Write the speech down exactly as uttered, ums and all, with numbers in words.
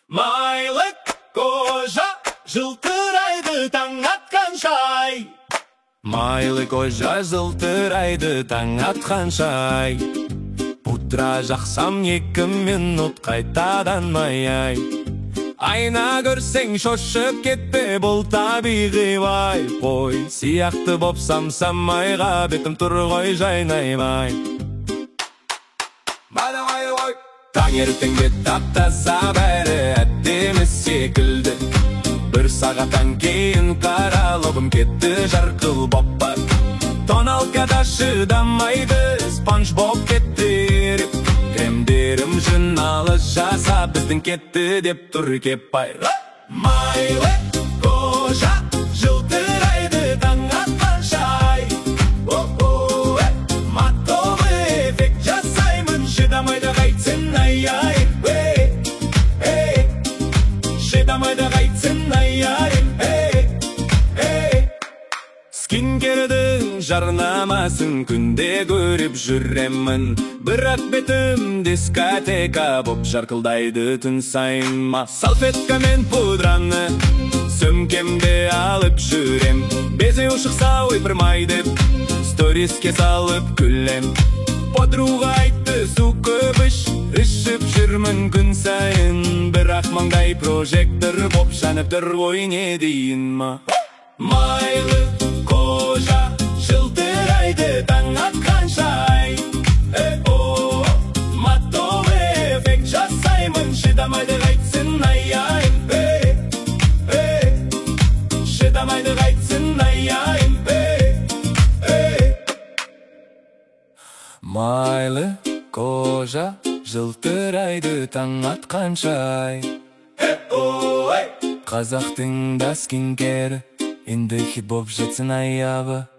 Майлы кожа жылтырайды таң атқаншай. Майлы кожа жылтырайды таң атқаншай. Пудра жақсам екі минут қайтадан май-ай. Айна көрсең шошып кетпе, бұл табиғи бай. Қой сияқты бопсам самайға, бетім тұр ғой жайнаймай. Таңертең бет таптаса бәрі әттемі секілді. Бір сағаттан кейін қаралығым кетті жарқыл боппа. Тоналкада шыдамайды, спанж боп кетті. Кремдерім жиналы жаса, біздің кетті деп тұр кеп байра. Майлы кожа жылтырайды таң атқаншай. Матовы эффект жасаймын, шыдамайды қайтсын ай-ай. Шыдамайды қайтсын ай-ай. Скинкердің жарнамасын күнде көріп жүремін. Бірақ бетім дискотека боп жарқылдайды түн сайын. Салфетка мен пудраны сөмкемде алып жүрем. Безе ұшықса ойпырмай деп сториске салып күлем. Подруға айтты су көп іш, ішіп жүрмін күн сайын. Бірақ маңдай прожектор боп жанып тұр ғой не дейін ма. Майлы кожа жылтырайды таң атқаншай. Матовы эффект жасаймын, шыдамайды қайтсын ай-ай. Шыдамайды қайтсын ай-ай. Майлы кожа жылтырайды таң атқаншай. Қазақтың да скинкері енді хит боп жетсін аяғы.